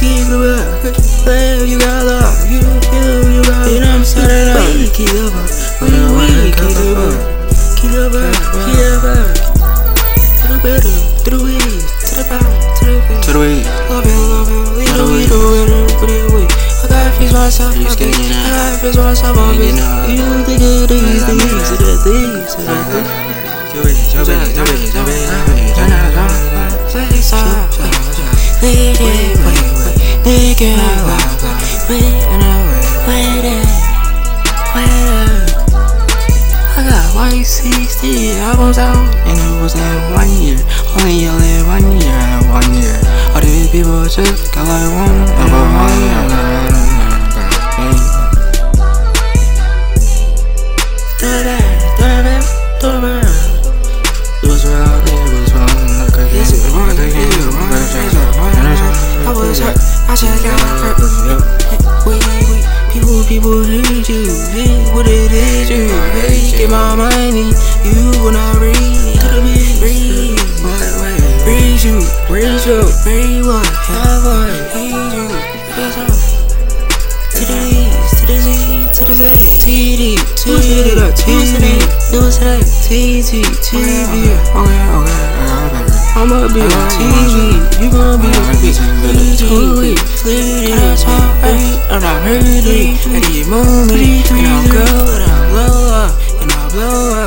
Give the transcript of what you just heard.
keep it up. You got love, you got. You know I'm started up. Keep it up, keep it up, keep it up, keep it up. To the better, to the way, to the back, to the way. Love you, we do it. I gotta fix myself, I gotta fix myself, you think of these things. I got white 60 albums out, and it was in 1 year. Only 1 year. All these people just got like one of a million. I just got hurt. People hate you. Hey, what it is you? Hey, get my money. You will not breathe. Breathe you. Breathe what? Have what? Hate you. To the East, to the Z, to the Z. TD. TV. Okay. I'ma be on TV, you gon' be on TV. I'm not hurting, I need money, and I'll go, and I'll blow up,